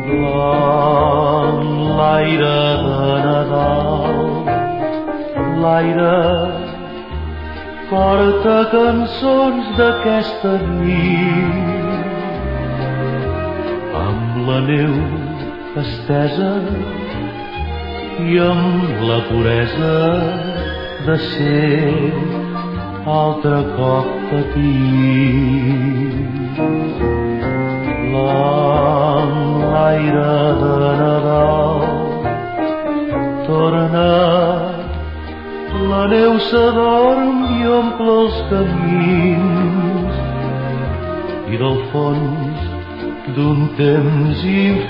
L'aire de Nadal, l'aire porta cançons d'aquesta nit, amb la neu estesa i amb la puresa de ser altre cop petit. L'aire de Nadal torna, la neu s'adorm i omple els camins, i del fons d'un temps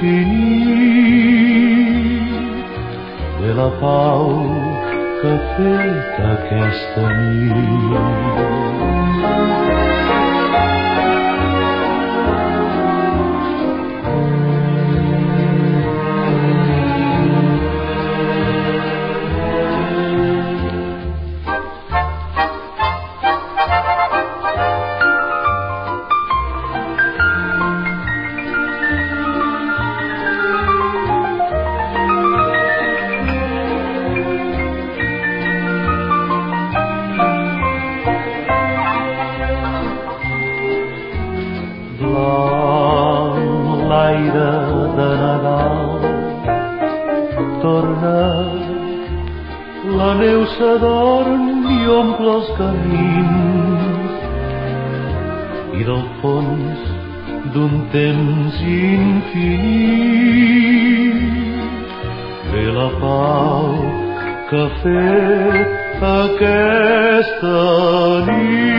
infinit ve la pau que ha fet aquesta nit. L'aire de Nadal torna, la neu s'adorm i omple els camins, i del fons d'un temps infinit ve la pau que ha fet aquesta nit.